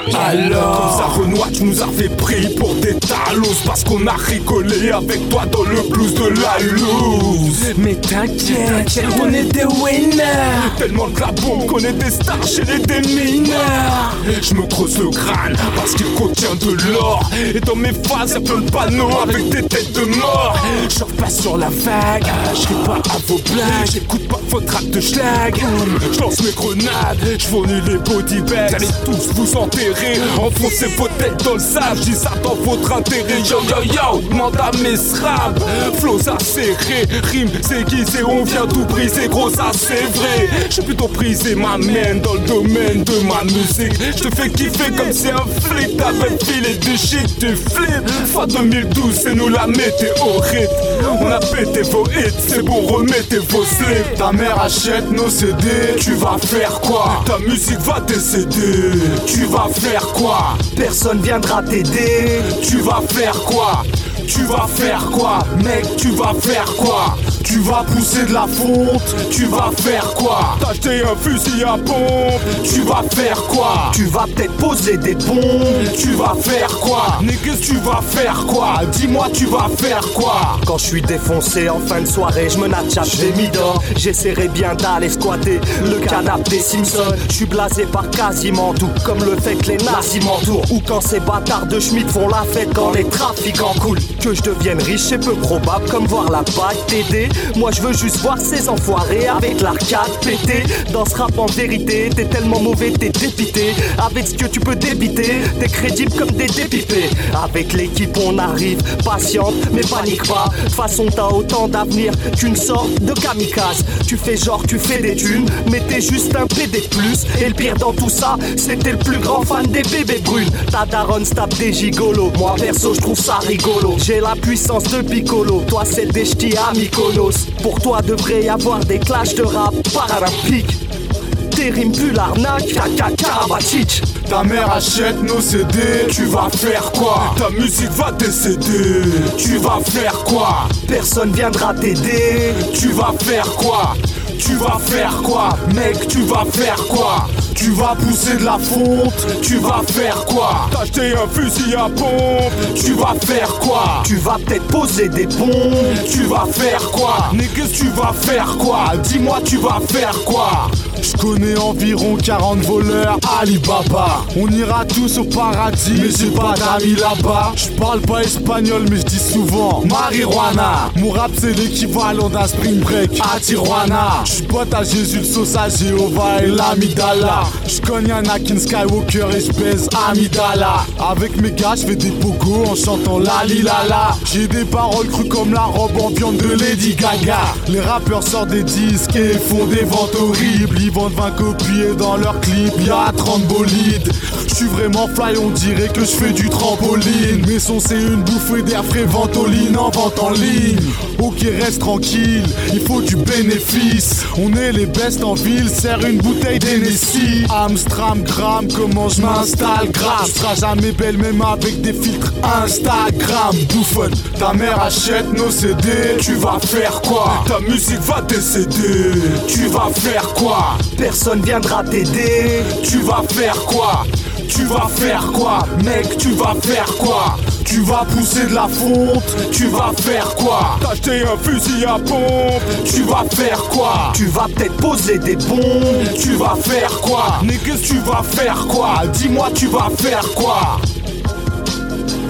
Alors comme ça Renoir, tu nous avais pris pour des talos, parce qu'on a rigolé avec toi dans le blues de la loose. Mais t'inquiète, on est des winners. Tellement de la bombe qu'on est des stars chez les démineurs. Je me creuse le crâne parce qu'il contient de l'or. Et dans mes phases y'a plein de panneaux avec des têtes de mort. Je pas sur la vague, je ris pas à vos blagues. J'écoute pas votre rap de schlag. Je lance mes grenades, je fournis les body bags. Vous allez tous vous enterrer, enfoncez vos têtes dans le sable. Je dis ça dans votre intérêt. Yo yo yo, demande à mes srabs. Flows acérés, rime aiguisées, on vient tout briser. Gros ça c'est vrai, j'ai plutôt prisé ma main dans le domaine de ma musique. Je te fais kiffer comme si un flic t'avait filé du shit, tu flippes. Fin 2012 c'est nous la météorite. On a pété vos hits, c'est bon remettez vos slips. Ta mère achète nos CD, tu vas faire quoi? Ta musique va décéder, tu vas faire quoi? Personne viendra t'aider. Tu vas faire quoi? Tu vas faire quoi? Mec, tu vas faire quoi? Tu vas pousser de la fonte, tu vas faire quoi? T'acheter un fusil à pompe, tu vas faire quoi? Tu vas peut-être poser des bombes. Tu vas faire quoi? Niggas, tu vas faire quoi? Dis-moi, tu vas faire quoi? Quand je suis défoncé en fin de soirée, je me natchape des midors. J'essaierai bien d'aller squatter le canapé des Simpsons. Je suis blasé par quasiment tout, comme le fait que les nazis m'entourent. Ou quand ces bâtards de Schmitt font la fête quand les trafiquants coulent. Que je devienne riche, c'est peu probable, comme voir la bague t'aider. Moi je veux juste voir ces enfoirés avec l'arcade pété. Dans ce rap en vérité, t'es tellement mauvais, t'es dépité. Avec ce que tu peux débiter, t'es crédible comme des dépipés. Avec l'équipe on arrive, patiente, mais panique pas. De toute façon t'as autant d'avenir qu'une sorte de kamikaze. Tu fais genre tu fais des thunes, mais t'es juste un PD+. Et le pire dans tout ça, c'était le plus grand fan des bébés brunes. Ta daronne se tape des gigolos, moi perso je trouve ça rigolo. J'ai la puissance de Piccolo, toi celle des ch'tis à Mykonos. Pour toi devrait y avoir des clashs de rap paralympiques. Tes rimes puent l'arnaque, caca Karabatic. Ta mère achète nos CD, tu vas faire quoi? Ta musique va décéder, tu vas faire quoi? Personne viendra t'aider. Tu vas faire quoi? Tu vas faire quoi? Mec, tu vas faire quoi? Tu vas pousser de la fonte, tu vas faire quoi? T'acheter un fusil à pompe, tu vas faire quoi? Tu vas peut-être poser des bombes. Tu vas faire quoi? Niggas, tu vas faire quoi? Dis-moi, tu vas faire quoi? Je connais environ 40 voleurs Alibaba. On ira tous au paradis, mais j'ai pas d'amis là-bas. Je parle pas espagnol, mais je dis souvent marijuana. Mon rap c'est l'équivalent d'un spring break à Tijuana. Je pote à Jésus, le sauce à Jéhovah et l'amidala. Je cogne Anakin Skywalker et je baise Amidala. Avec mes gars, je fais des pogos en chantant la lilala. J'ai des paroles crues comme la robe en viande de Lady Gaga. Les rappeurs sortent des disques et font des ventes horribles. Ils vendent 20 copies dans leur clip, y'a 30 bolides. Je suis vraiment fly, on dirait que je fais du trampoline. Mes sons c'est une bouffée d'air frais, ventoline en vente en ligne. Ok, reste tranquille, il faut du bénéfice. On est les best en ville, serre une bouteille d'Hennessy. Amstram, gram, comment je m'installe grave. Tu seras jamais belle même avec des filtres Instagram. Bouffonne, ta mère achète nos CD, tu vas faire quoi? Ta musique va décéder, tu vas faire quoi? Personne viendra t'aider. Tu vas faire quoi? Tu vas faire quoi? Mec, tu vas faire quoi? Tu vas pousser de la fonte, tu vas faire quoi? T'acheter un fusil à pompe, tu vas faire quoi? Tu vas peut-être poser des bombes. Tu vas faire quoi? Niggas, tu vas faire quoi? Dis-moi, tu vas faire quoi?